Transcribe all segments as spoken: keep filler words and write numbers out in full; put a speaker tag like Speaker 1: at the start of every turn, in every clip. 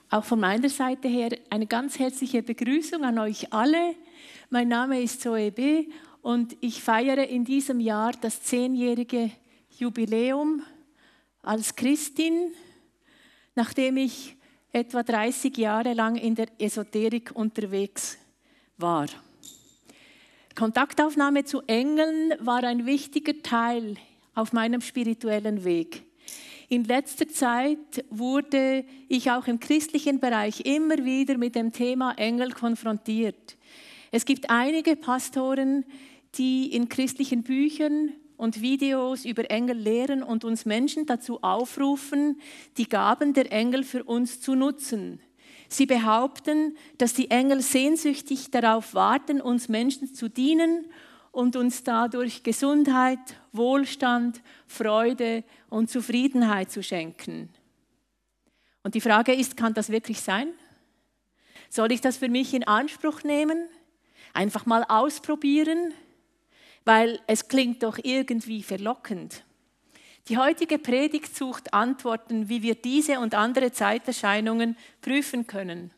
Speaker 1: Auch von meiner Seite her eine ganz herzliche Begrüßung an euch alle. Mein Name ist Zoe B. und ich feiere in diesem Jahr das zehnjährige Jubiläum als Christin, nachdem ich etwa dreißig Jahre lang in der Esoterik unterwegs war. Kontaktaufnahme zu Engeln war ein wichtiger Teil auf meinem spirituellen Weg. In letzter Zeit wurde ich auch im christlichen Bereich immer wieder mit dem Thema Engel konfrontiert. Es gibt einige Pastoren, die in christlichen Büchern und Videos über Engel lehren und uns Menschen dazu aufrufen, die Gaben der Engel für uns zu nutzen. Sie behaupten, dass die Engel sehnsüchtig darauf warten, uns Menschen zu dienen und uns dadurch Gesundheit, Wohlstand, Freude und Zufriedenheit zu schenken. Und die Frage ist, kann das wirklich sein? Soll ich das für mich in Anspruch nehmen? Einfach mal ausprobieren? Weil es klingt doch irgendwie verlockend. Die heutige Predigt sucht Antworten, wie wir diese und andere Zeiterscheinungen prüfen können.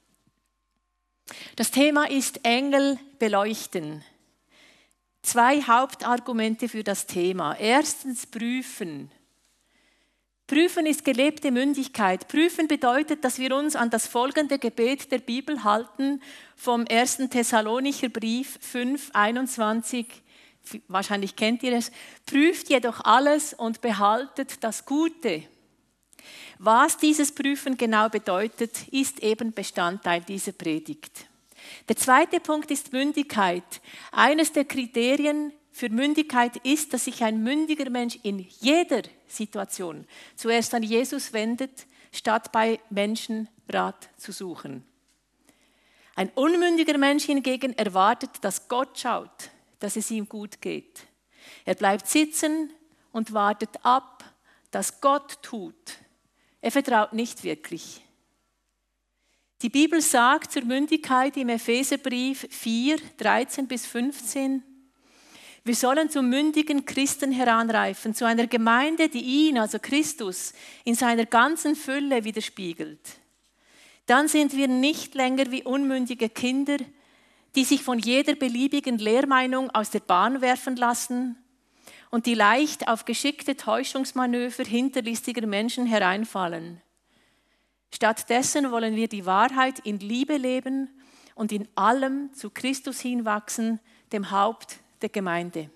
Speaker 1: Das Thema ist Engel beleuchten. Zwei Hauptargumente für das Thema. Erstens prüfen. Prüfen ist gelebte Mündigkeit. Prüfen bedeutet, dass wir uns an das folgende Gebet der Bibel halten vom ersten Thessalonicher Brief fünf, einundzwanzig. Wahrscheinlich kennt ihr es. Prüft jedoch alles und behaltet das Gute. Was dieses Prüfen genau bedeutet, ist eben Bestandteil dieser Predigt. Der zweite Punkt ist Mündigkeit. Eines der Kriterien für Mündigkeit ist, dass sich ein mündiger Mensch in jeder Situation zuerst an Jesus wendet, statt bei Menschen Rat zu suchen. Ein unmündiger Mensch hingegen erwartet, dass Gott schaut, dass es ihm gut geht. Er bleibt sitzen und wartet ab, dass Gott tut. Er vertraut nicht wirklich. Die Bibel sagt zur Mündigkeit im Epheserbrief vier, dreizehn bis fünfzehn, wir sollen zum mündigen Christen heranreifen, zu einer Gemeinde, die ihn, also Christus, in seiner ganzen Fülle widerspiegelt. Dann sind wir nicht länger wie unmündige Kinder, die sich von jeder beliebigen Lehrmeinung aus der Bahn werfen lassen und die leicht auf geschickte Täuschungsmanöver hinterlistiger Menschen hereinfallen. Stattdessen wollen wir die Wahrheit in Liebe leben und in allem zu Christus hinwachsen, dem Haupt der Gemeinde.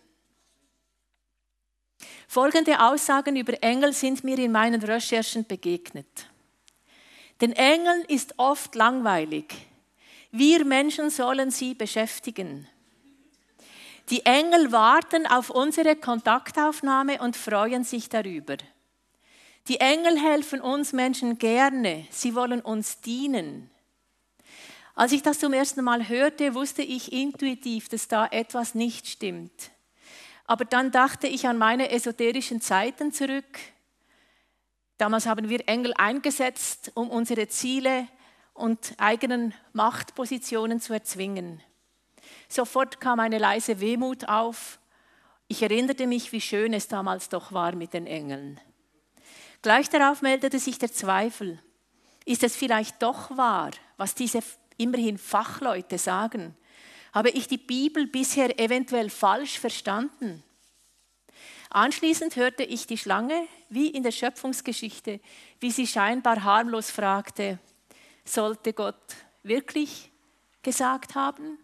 Speaker 1: Folgende Aussagen über Engel sind mir in meinen Recherchen begegnet. Den Engeln ist oft langweilig. Wir Menschen sollen sie beschäftigen. Die Engel warten auf unsere Kontaktaufnahme und freuen sich darüber. Die Engel helfen uns Menschen gerne, sie wollen uns dienen. Als ich das zum ersten Mal hörte, wusste ich intuitiv, dass da etwas nicht stimmt. Aber dann dachte ich an meine esoterischen Zeiten zurück. Damals haben wir Engel eingesetzt, um unsere Ziele und eigenen Machtpositionen zu erzwingen. Sofort kam eine leise Wehmut auf. Ich erinnerte mich, wie schön es damals doch war mit den Engeln. Gleich darauf meldete sich der Zweifel. Ist es vielleicht doch wahr, was diese immerhin Fachleute sagen? Habe ich die Bibel bisher eventuell falsch verstanden? Anschließend hörte ich die Schlange, wie in der Schöpfungsgeschichte, wie sie scheinbar harmlos fragte, sollte Gott wirklich gesagt haben?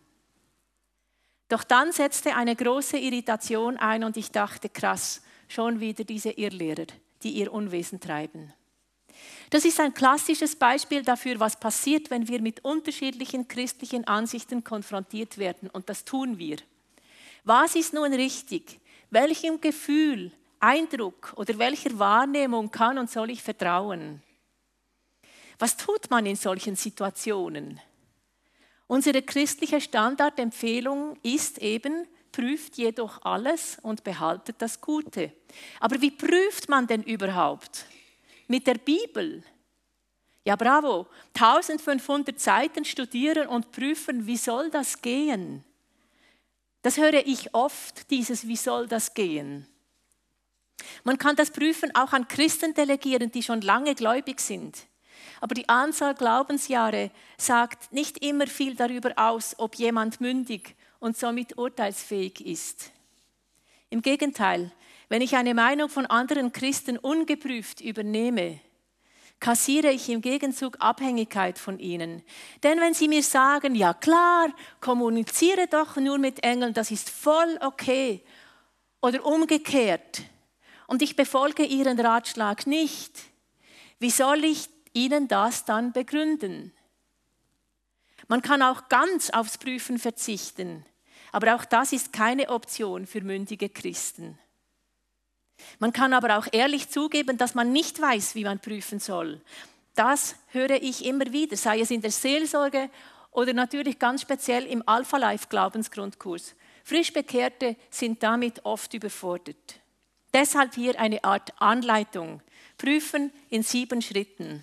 Speaker 1: Doch dann setzte eine große Irritation ein und ich dachte, krass, schon wieder diese Irrlehrer, die ihr Unwesen treiben. Das ist ein klassisches Beispiel dafür, was passiert, wenn wir mit unterschiedlichen christlichen Ansichten konfrontiert werden. Und das tun wir. Was ist nun richtig? Welchem Gefühl, Eindruck oder welcher Wahrnehmung kann und soll ich vertrauen? Was tut man in solchen Situationen? Unsere christliche Standardempfehlung ist eben, prüft jedoch alles und behaltet das Gute. Aber wie prüft man denn überhaupt? Mit der Bibel? Ja, bravo. eintausendfünfhundert Seiten studieren und prüfen, wie soll das gehen? Das höre ich oft, dieses wie soll das gehen? Man kann das Prüfen auch an Christen delegieren, die schon lange gläubig sind. Aber die Anzahl Glaubensjahre sagt nicht immer viel darüber aus, ob jemand mündig und somit urteilsfähig ist. Im Gegenteil, wenn ich eine Meinung von anderen Christen ungeprüft übernehme, kassiere ich im Gegenzug Abhängigkeit von ihnen. Denn wenn sie mir sagen, ja klar, kommuniziere doch nur mit Engeln, das ist voll okay, oder umgekehrt, und ich befolge ihren Ratschlag nicht, wie soll ich ihnen das dann begründen? Man kann auch ganz aufs Prüfen verzichten, aber auch das ist keine Option für mündige Christen. Man kann aber auch ehrlich zugeben, dass man nicht weiß, wie man prüfen soll. Das höre ich immer wieder, sei es in der Seelsorge oder natürlich ganz speziell im Alpha Life Glaubensgrundkurs. Frischbekehrte sind damit oft überfordert. Deshalb hier eine Art Anleitung. Prüfen in sieben Schritten.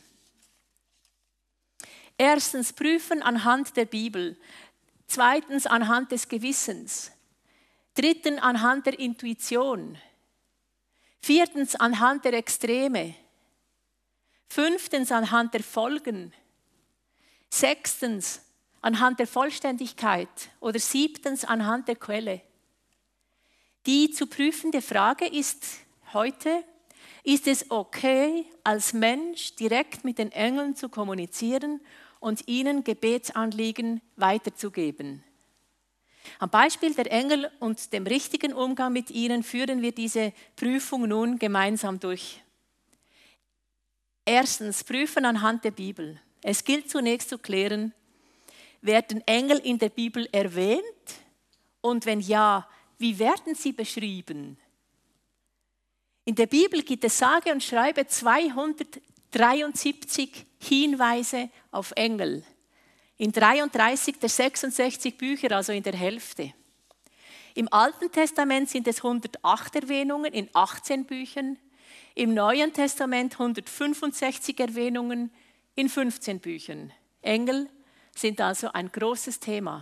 Speaker 1: Erstens, prüfen anhand der Bibel. Zweitens, anhand des Gewissens. Drittens, anhand der Intuition. Viertens, anhand der Extreme. Fünftens, anhand der Folgen. Sechstens, anhand der Vollständigkeit. Oder siebtens, anhand der Quelle. Die zu prüfende Frage ist heute, ist es okay, als Mensch direkt mit den Engeln zu kommunizieren und ihnen Gebetsanliegen weiterzugeben? Am Beispiel der Engel und dem richtigen Umgang mit ihnen führen wir diese Prüfung nun gemeinsam durch. Erstens, prüfen anhand der Bibel. Es gilt zunächst zu klären, werden Engel in der Bibel erwähnt? Und wenn ja, wie werden sie beschrieben? In der Bibel gibt es sage und schreibe zweihundertdreiundsiebzig Hinweise auf Engel. In dreiunddreißig der sechsundsechzig Bücher, also in der Hälfte. Im Alten Testament sind es hundertacht Erwähnungen in achtzehn Büchern. Im Neuen Testament hundertfünfundsechzig Erwähnungen in fünfzehn Büchern. Engel sind also ein großes Thema.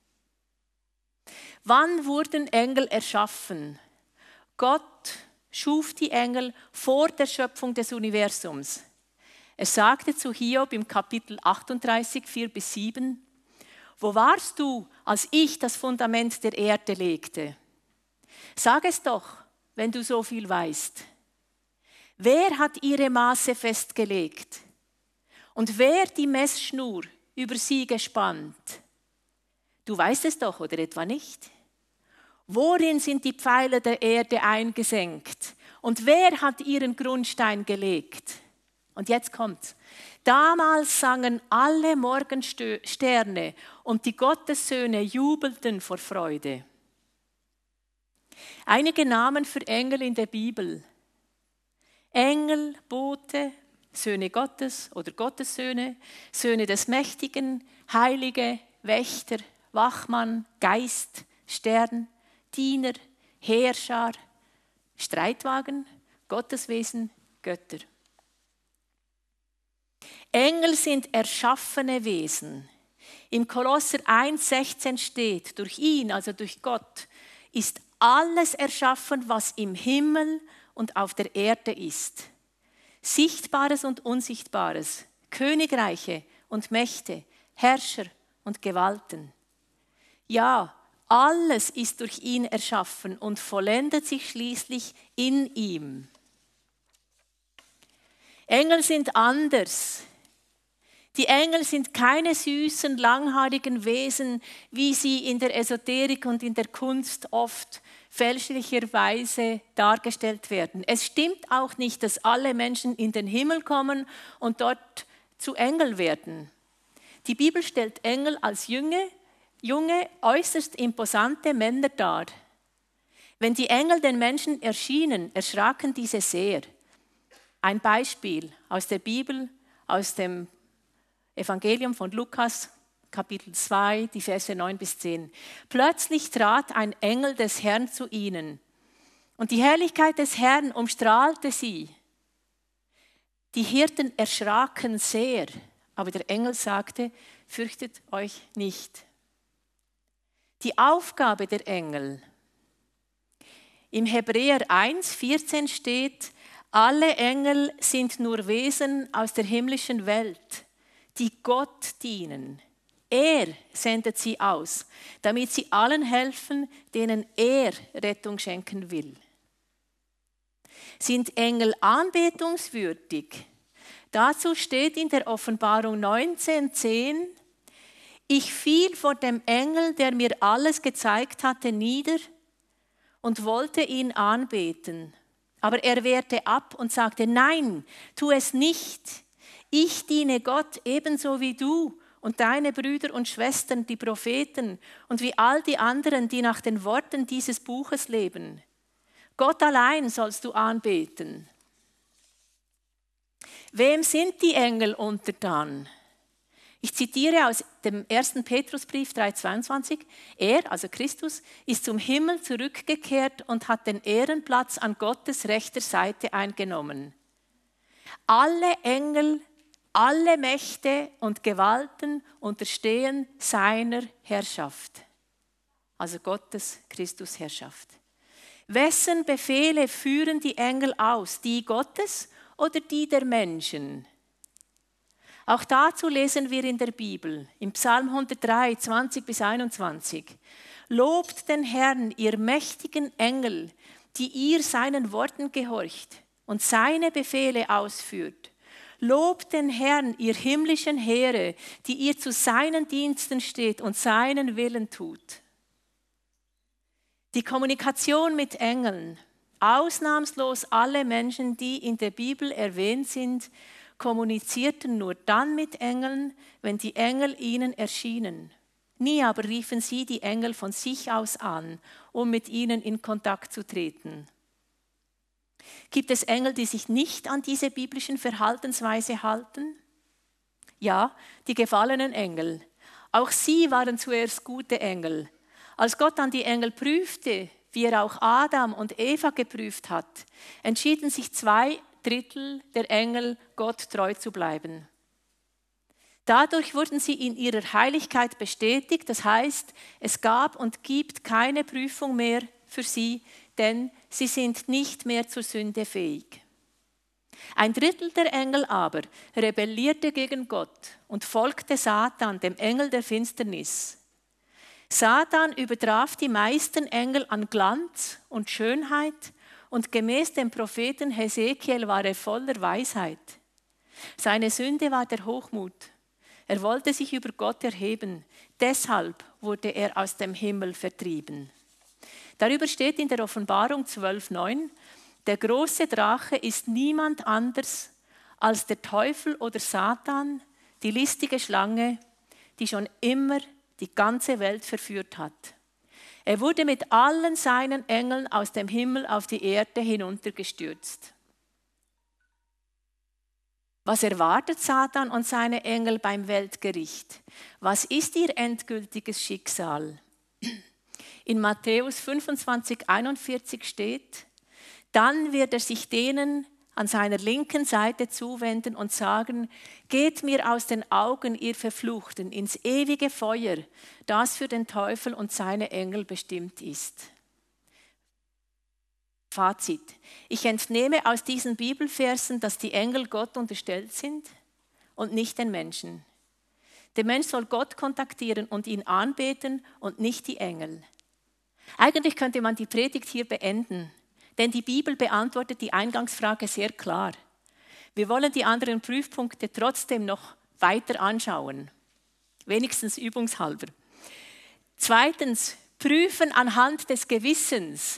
Speaker 1: Wann wurden Engel erschaffen? Gott schuf die Engel vor der Schöpfung des Universums. Er sagte zu Hiob im Kapitel achtunddreißig, vier bis sieben, wo warst du, als ich das Fundament der Erde legte? Sag es doch, wenn du so viel weißt. Wer hat ihre Maße festgelegt? Und wer die Messschnur über sie gespannt? Du weißt es doch, oder etwa nicht? Worin sind die Pfeiler der Erde eingesenkt? Und wer hat ihren Grundstein gelegt? Und jetzt kommt's. Damals sangen alle Morgensterne und die Gottessöhne jubelten vor Freude. Einige Namen für Engel in der Bibel. Engel, Bote, Söhne Gottes oder Gottessöhne, Söhne des Mächtigen, Heilige, Wächter, Wachmann, Geist, Stern, Diener, Heerschar, Streitwagen, Gotteswesen, Götter. Engel sind erschaffene Wesen. Im Kolosser eins sechzehn steht, durch ihn, also durch Gott, ist alles erschaffen, was im Himmel und auf der Erde ist. Sichtbares und Unsichtbares, Königreiche und Mächte, Herrscher und Gewalten. Ja, alles ist durch ihn erschaffen und vollendet sich schließlich in ihm. Engel sind anders. Die Engel sind keine süßen, langhaarigen Wesen, wie sie in der Esoterik und in der Kunst oft fälschlicherweise dargestellt werden. Es stimmt auch nicht, dass alle Menschen in den Himmel kommen und dort zu Engel werden. Die Bibel stellt Engel als junge, junge, äußerst imposante Männer dar. Wenn die Engel den Menschen erschienen, erschraken diese sehr. Ein Beispiel aus der Bibel, aus dem Evangelium von Lukas, Kapitel zwei, die Verse neun bis zehn. Plötzlich trat ein Engel des Herrn zu ihnen und die Herrlichkeit des Herrn umstrahlte sie. Die Hirten erschraken sehr, aber der Engel sagte, fürchtet euch nicht. Die Aufgabe der Engel. Im Hebräer eins vierzehn steht, Alle Engel sind nur Wesen aus der himmlischen Welt, die Gott dienen. Er sendet sie aus, damit sie allen helfen, denen er Rettung schenken will. Sind Engel anbetungswürdig? Dazu steht in der Offenbarung neunzehn zehn: Ich fiel vor dem Engel, der mir alles gezeigt hatte, nieder und wollte ihn anbeten. Aber er wehrte ab und sagte: Nein, tu es nicht. Ich diene Gott ebenso wie du und deine Brüder und Schwestern, die Propheten, und wie all die anderen, die nach den Worten dieses Buches leben. Gott allein sollst du anbeten. Wem sind die Engel untertan? Ich zitiere aus dem ersten Petrusbrief drei zweiundzwanzig. Er, also Christus, ist zum Himmel zurückgekehrt und hat den Ehrenplatz an Gottes rechter Seite eingenommen. Alle Engel, alle Mächte und Gewalten unterstehen seiner Herrschaft. Also Gottes Christus Herrschaft. Wessen Befehle führen die Engel aus? Die Gottes oder die der Menschen? Auch dazu lesen wir in der Bibel, im Psalm hundertdrei, zwanzig bis einundzwanzig. Lobt den Herrn, ihr mächtigen Engel, die ihr seinen Worten gehorcht und seine Befehle ausführt. Lobt den Herrn, ihr himmlischen Heere, die ihr zu seinen Diensten steht und seinen Willen tut. Die Kommunikation mit Engeln, ausnahmslos alle Menschen, die in der Bibel erwähnt sind, kommunizierten nur dann mit Engeln, wenn die Engel ihnen erschienen. Nie aber riefen sie die Engel von sich aus an, um mit ihnen in Kontakt zu treten. Gibt es Engel, die sich nicht an diese biblischen Verhaltensweise halten? Ja, die gefallenen Engel. Auch sie waren zuerst gute Engel. Als Gott dann die Engel prüfte, wie er auch Adam und Eva geprüft hat, entschieden sich zwei Drittel der Engel, Gott treu zu bleiben. Dadurch wurden sie in ihrer Heiligkeit bestätigt, das heißt, es gab und gibt keine Prüfung mehr für sie, denn sie sind nicht mehr zur Sünde fähig. Ein Drittel der Engel aber rebellierte gegen Gott und folgte Satan, dem Engel der Finsternis. Satan übertraf die meisten Engel an Glanz und Schönheit und gemäß dem Propheten Hesekiel war er voller Weisheit. Seine Sünde war der Hochmut. Er wollte sich über Gott erheben. Deshalb wurde er aus dem Himmel vertrieben. Darüber steht in der Offenbarung zwölf neun: Der große Drache ist niemand anders als der Teufel oder Satan, die listige Schlange, die schon immer die ganze Welt verführt hat. Er wurde mit allen seinen Engeln aus dem Himmel auf die Erde hinuntergestürzt. Was erwartet Satan und seine Engel beim Weltgericht? Was ist ihr endgültiges Schicksal? In Matthäus fünfundzwanzig einundvierzig steht: Dann wird er sich denen an seiner linken Seite zuwenden und sagen: Geht mir aus den Augen, ihr Verfluchten, ins ewige Feuer, das für den Teufel und seine Engel bestimmt ist. Fazit: Ich entnehme aus diesen Bibelversen, dass die Engel Gott unterstellt sind und nicht den Menschen. Der Mensch soll Gott kontaktieren und ihn anbeten und nicht die Engel. Eigentlich könnte man die Predigt hier beenden. Denn die Bibel beantwortet die Eingangsfrage sehr klar. Wir wollen die anderen Prüfpunkte trotzdem noch weiter anschauen. Wenigstens übungshalber. Zweitens, prüfen anhand des Gewissens.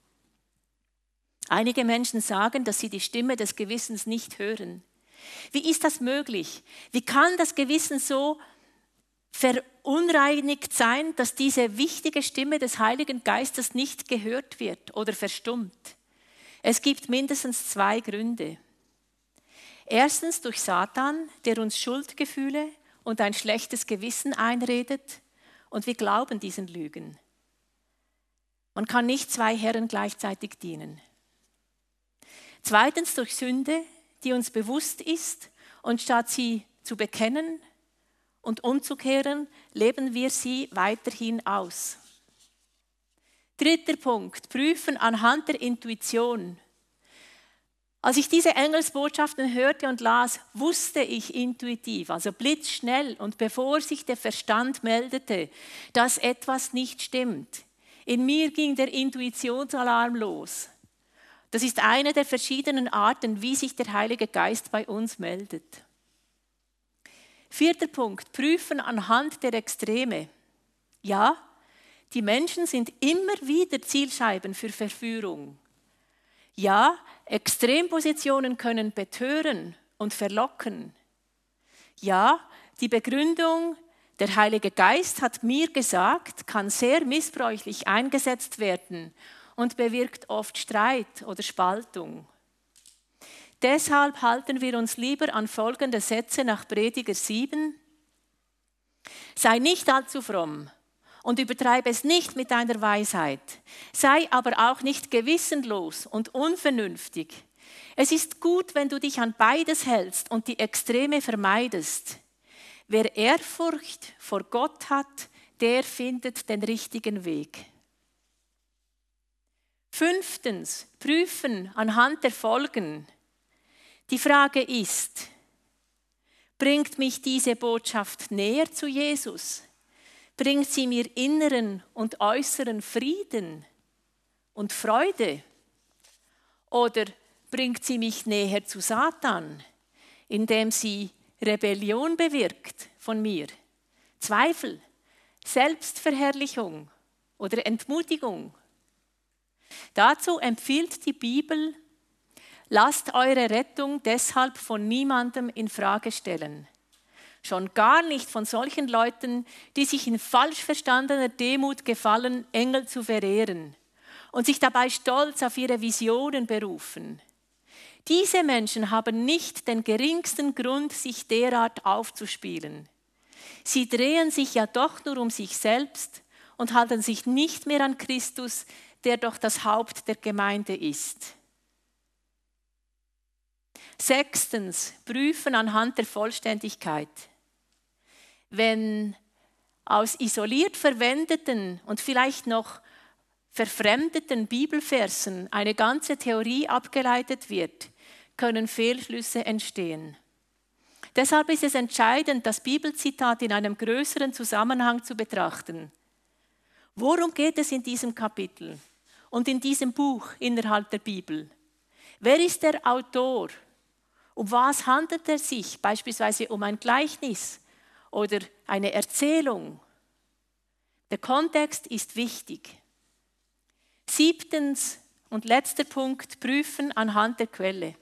Speaker 1: Einige Menschen sagen, dass sie die Stimme des Gewissens nicht hören. Wie ist das möglich? Wie kann das Gewissen so verunreinigt sein, dass diese wichtige Stimme des Heiligen Geistes nicht gehört wird oder verstummt? Es gibt mindestens zwei Gründe. Erstens durch Satan, der uns Schuldgefühle und ein schlechtes Gewissen einredet, und wir glauben diesen Lügen. Man kann nicht zwei Herren gleichzeitig dienen. Zweitens durch Sünde, die uns bewusst ist, und statt sie zu bekennen und umzukehren, leben wir sie weiterhin aus. Dritter Punkt, prüfen anhand der Intuition. Als ich diese Engelsbotschaften hörte und las, wusste ich intuitiv, also blitzschnell und bevor sich der Verstand meldete, dass etwas nicht stimmt. In mir ging der Intuitionsalarm los. Das ist eine der verschiedenen Arten, wie sich der Heilige Geist bei uns meldet. Vierter Punkt, prüfen anhand der Extreme. Ja, die Menschen sind immer wieder Zielscheiben für Verführung. Ja, Extrempositionen können betören und verlocken. Ja, die Begründung, der Heilige Geist hat mir gesagt, kann sehr missbräuchlich eingesetzt werden und bewirkt oft Streit oder Spaltung. Deshalb halten wir uns lieber an folgende Sätze nach Prediger sieben. Sei nicht allzu fromm und übertreibe es nicht mit deiner Weisheit. Sei aber auch nicht gewissenlos und unvernünftig. Es ist gut, wenn du dich an beides hältst und die Extreme vermeidest. Wer Ehrfurcht vor Gott hat, der findet den richtigen Weg. Fünftens, prüfen anhand der Folgen. Die Frage ist, bringt mich diese Botschaft näher zu Jesus? Bringt sie mir inneren und äußeren Frieden und Freude? Oder bringt sie mich näher zu Satan, indem sie Rebellion bewirkt von mir, Zweifel, Selbstverherrlichung oder Entmutigung? Dazu empfiehlt die Bibel, lasst eure Rettung deshalb von niemandem in Frage stellen. Schon gar nicht von solchen Leuten, die sich in falsch verstandener Demut gefallen, Engel zu verehren und sich dabei stolz auf ihre Visionen berufen. Diese Menschen haben nicht den geringsten Grund, sich derart aufzuspielen. Sie drehen sich ja doch nur um sich selbst und halten sich nicht mehr an Christus, der doch das Haupt der Gemeinde ist. Sechstens, prüfen anhand der Vollständigkeit. Wenn aus isoliert verwendeten und vielleicht noch verfremdeten Bibelversen eine ganze Theorie abgeleitet wird, können Fehlschlüsse entstehen. Deshalb ist es entscheidend, das Bibelzitat in einem größeren Zusammenhang zu betrachten. Worum geht es in diesem Kapitel und in diesem Buch innerhalb der Bibel? Wer ist der Autor? Um was handelt es sich? Beispielsweise um ein Gleichnis oder eine Erzählung. Der Kontext ist wichtig. Siebtens und letzter Punkt, prüfen anhand der Quelle.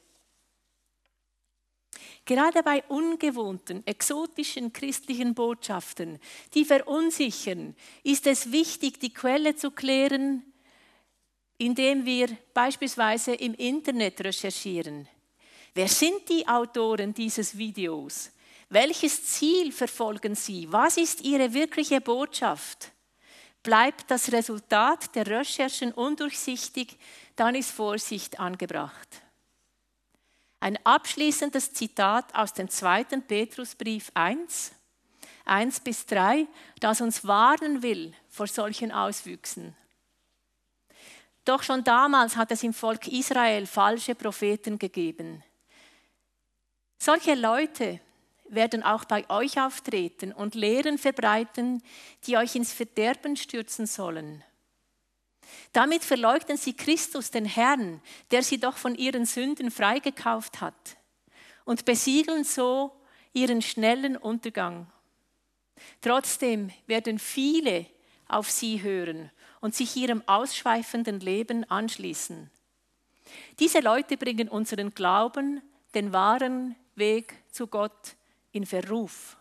Speaker 1: Gerade bei ungewohnten, exotischen christlichen Botschaften, die verunsichern, ist es wichtig, die Quelle zu klären, indem wir beispielsweise im Internet recherchieren. Wer sind die Autoren dieses Videos? Welches Ziel verfolgen sie? Was ist ihre wirkliche Botschaft? Bleibt das Resultat der Recherchen undurchsichtig, dann ist Vorsicht angebracht. Ein abschließendes Zitat aus dem zweiten Petrusbrief eins, eins bis drei, das uns warnen will vor solchen Auswüchsen. Doch schon damals hat es im Volk Israel falsche Propheten gegeben. Solche Leute werden auch bei euch auftreten und Lehren verbreiten, die euch ins Verderben stürzen sollen. Damit verleugnen sie Christus, den Herrn, der sie doch von ihren Sünden freigekauft hat, und besiegeln so ihren schnellen Untergang. Trotzdem werden viele auf sie hören und sich ihrem ausschweifenden Leben anschließen. Diese Leute bringen unseren Glauben, den wahren Weg zu Gott, in Verruf.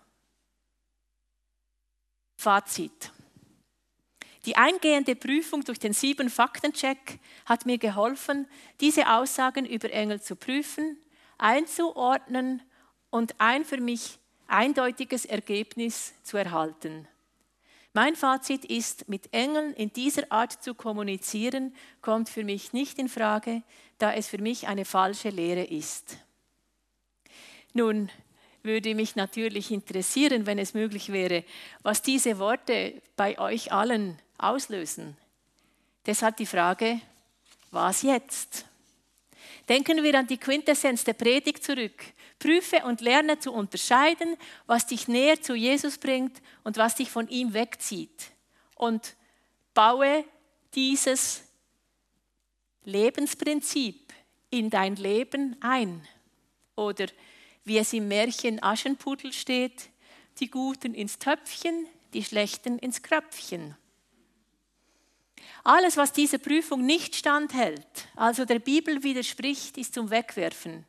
Speaker 1: Fazit. Die eingehende Prüfung durch den Sieben-Fakten-Check hat mir geholfen, diese Aussagen über Engel zu prüfen, einzuordnen und ein für mich eindeutiges Ergebnis zu erhalten. Mein Fazit ist, mit Engeln in dieser Art zu kommunizieren, kommt für mich nicht in Frage, da es für mich eine falsche Lehre ist. Nun würde mich natürlich interessieren, wenn es möglich wäre, was diese Worte bei euch allen auslösen. Deshalb die Frage, was jetzt? Denken wir an die Quintessenz der Predigt zurück. Prüfe und lerne zu unterscheiden, was dich näher zu Jesus bringt und was dich von ihm wegzieht. Und baue dieses Lebensprinzip in dein Leben ein. Oder wie es im Märchen Aschenputtel steht, die Guten ins Töpfchen, die Schlechten ins Kröpfchen. Alles, was dieser Prüfung nicht standhält, also der Bibel widerspricht, ist zum Wegwerfen.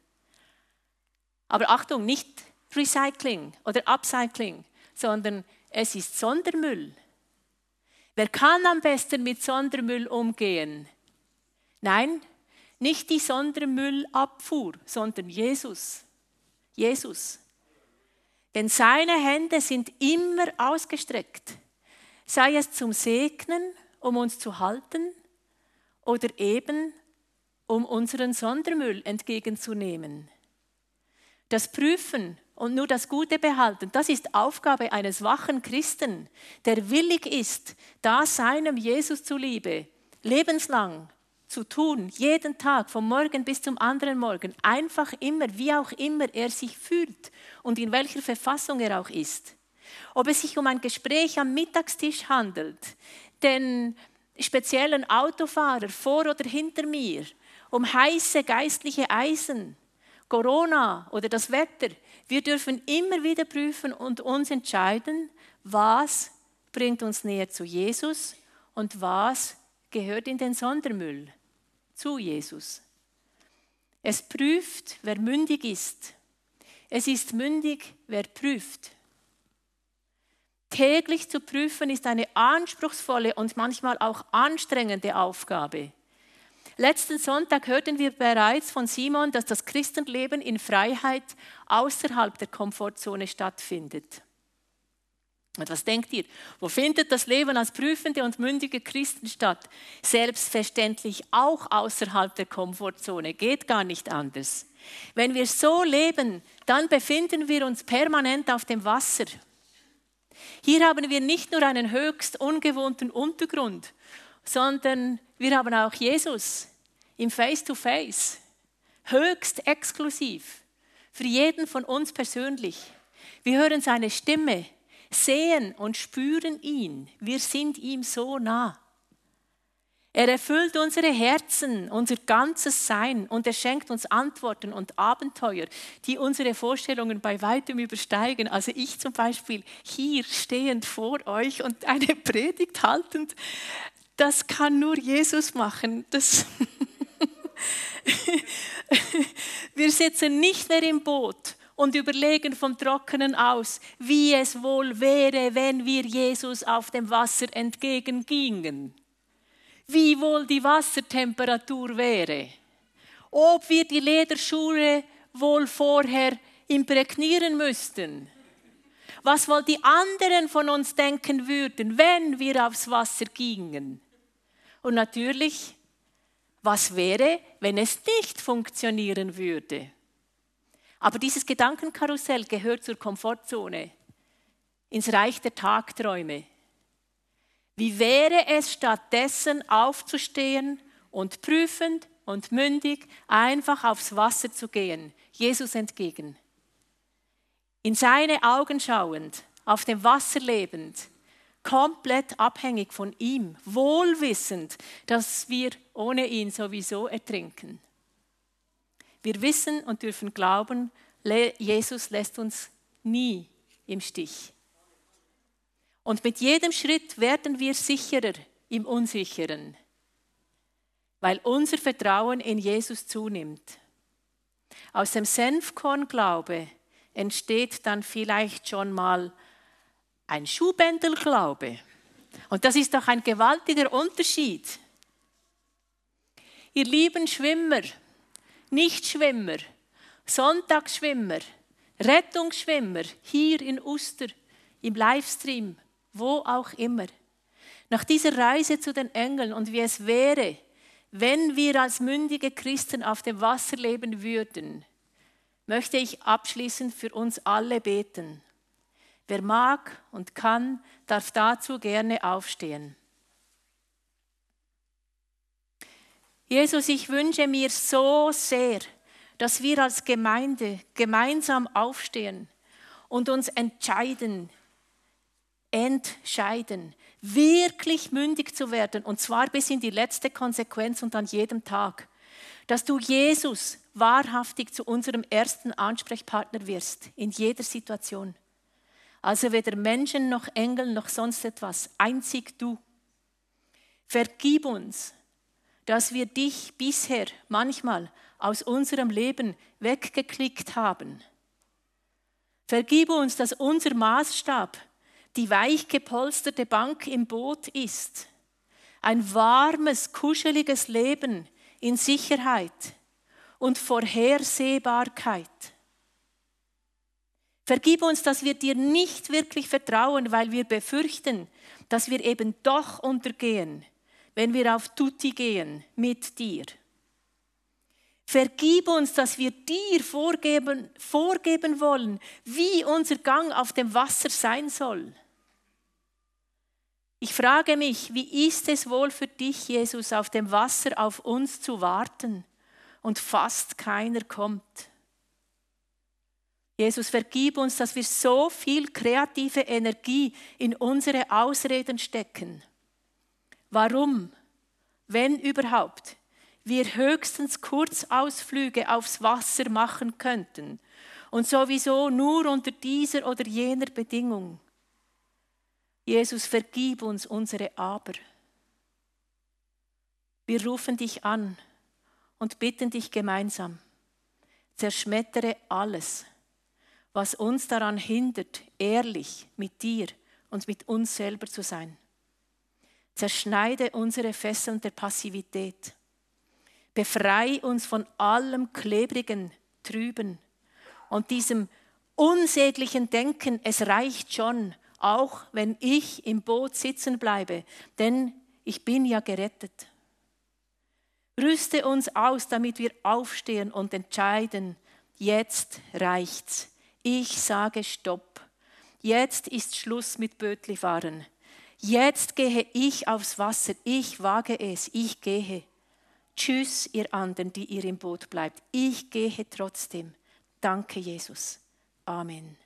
Speaker 1: Aber Achtung, nicht Recycling oder Upcycling, sondern es ist Sondermüll. Wer kann am besten mit Sondermüll umgehen? Nein, nicht die Sondermüllabfuhr, sondern Jesus. Jesus. Denn seine Hände sind immer ausgestreckt, sei es zum Segnen, um uns zu halten, oder eben um unseren Sondermüll entgegenzunehmen. Das Prüfen und nur das Gute behalten, das ist Aufgabe eines wachen Christen, der willig ist, das seinem Jesus zuliebe, lebenslang zu tun, jeden Tag, vom Morgen bis zum anderen Morgen, einfach immer, wie auch immer er sich fühlt und in welcher Verfassung er auch ist. Ob es sich um ein Gespräch am Mittagstisch handelt, den speziellen Autofahrer vor oder hinter mir, um heiße geistliche Eisen, Corona oder das Wetter. Wir dürfen immer wieder prüfen und uns entscheiden, was bringt uns näher zu Jesus und was gehört in den Sondermüll zu Jesus. Es prüft, wer mündig ist. Es ist mündig, wer prüft. Täglich zu prüfen ist eine anspruchsvolle und manchmal auch anstrengende Aufgabe. Letzten Sonntag hörten wir bereits von Simon, dass das Christenleben in Freiheit außerhalb der Komfortzone stattfindet. Und was denkt ihr? Wo findet das Leben als prüfende und mündige Christen statt? Selbstverständlich auch außerhalb der Komfortzone, geht gar nicht anders. Wenn wir so leben, dann befinden wir uns permanent auf dem Wasser. Hier haben wir nicht nur einen höchst ungewohnten Untergrund, sondern wir haben auch Jesus im Face-to-Face, höchst exklusiv, für jeden von uns persönlich. Wir hören seine Stimme, sehen und spüren ihn. Wir sind ihm so nah. Er erfüllt unsere Herzen, unser ganzes Sein und er schenkt uns Antworten und Abenteuer, die unsere Vorstellungen bei weitem übersteigen. Also ich zum Beispiel hier stehend vor euch und eine Predigt haltend, das kann nur Jesus machen. Das Wir sitzen nicht mehr im Boot und überlegen vom Trockenen aus, wie es wohl wäre, wenn wir Jesus auf dem Wasser entgegengingen. Wie wohl die Wassertemperatur wäre. Ob wir die Lederschuhe wohl vorher imprägnieren müssten. Was wohl die anderen von uns denken würden, wenn wir aufs Wasser gingen. Und natürlich, was wäre, wenn es nicht funktionieren würde? Aber dieses Gedankenkarussell gehört zur Komfortzone, ins Reich der Tagträume. Wie wäre es stattdessen aufzustehen und prüfend und mündig einfach aufs Wasser zu gehen, Jesus entgegen. In seine Augen schauend, auf dem Wasser lebend, komplett abhängig von ihm, wohlwissend, dass wir ohne ihn sowieso ertrinken. Wir wissen und dürfen glauben, Jesus lässt uns nie im Stich. Und mit jedem Schritt werden wir sicherer im Unsicheren, weil unser Vertrauen in Jesus zunimmt. Aus dem Senfkornglaube entsteht dann vielleicht schon mal ein Schuhbändelglaube. Und das ist doch ein gewaltiger Unterschied. Ihr lieben Schwimmer, Nichtschwimmer, Sonntagsschwimmer, Rettungsschwimmer, hier in Uster, im Livestream, wo auch immer. Nach dieser Reise zu den Engeln und wie es wäre, wenn wir als mündige Christen auf dem Wasser leben würden, möchte ich abschließend für uns alle beten. Wer mag und kann, darf dazu gerne aufstehen. Jesus, ich wünsche mir so sehr, dass wir als Gemeinde gemeinsam aufstehen und uns entscheiden, entscheiden, wirklich mündig zu werden, und zwar bis in die letzte Konsequenz und an jedem Tag. Dass du, Jesus, wahrhaftig zu unserem ersten Ansprechpartner wirst, in jeder Situation. Also weder Menschen noch Engel noch sonst etwas, einzig du. Vergib uns, dass wir dich bisher manchmal aus unserem Leben weggeklickt haben. Vergib uns, dass unser Maßstab die weich gepolsterte Bank im Boot ist. Ein warmes, kuscheliges Leben in Sicherheit und Vorhersehbarkeit. Vergib uns, dass wir dir nicht wirklich vertrauen, weil wir befürchten, dass wir eben doch untergehen, wenn wir auf Tutti gehen mit dir. Vergib uns, dass wir dir vorgeben, vorgeben wollen, wie unser Gang auf dem Wasser sein soll. Ich frage mich, wie ist es wohl für dich, Jesus, auf dem Wasser auf uns zu warten und fast keiner kommt? Jesus, vergib uns, dass wir so viel kreative Energie in unsere Ausreden stecken. Warum, wenn überhaupt, wir höchstens Kurzausflüge aufs Wasser machen könnten und sowieso nur unter dieser oder jener Bedingung. Jesus, vergib uns unsere Aber. Wir rufen dich an und bitten dich gemeinsam, zerschmettere alles, was uns daran hindert, ehrlich mit dir und mit uns selber zu sein. Zerschneide unsere Fesseln der Passivität. Befreie uns von allem klebrigen, trüben und diesem unsäglichen Denken, es reicht schon, auch wenn ich im Boot sitzen bleibe, denn ich bin ja gerettet. Rüste uns aus, damit wir aufstehen und entscheiden, jetzt reicht's. Ich sage Stopp. Jetzt ist Schluss mit Bötlifahren. Jetzt gehe ich aufs Wasser. Ich wage es. Ich gehe. Tschüss, ihr anderen, die ihr im Boot bleibt. Ich gehe trotzdem. Danke, Jesus. Amen.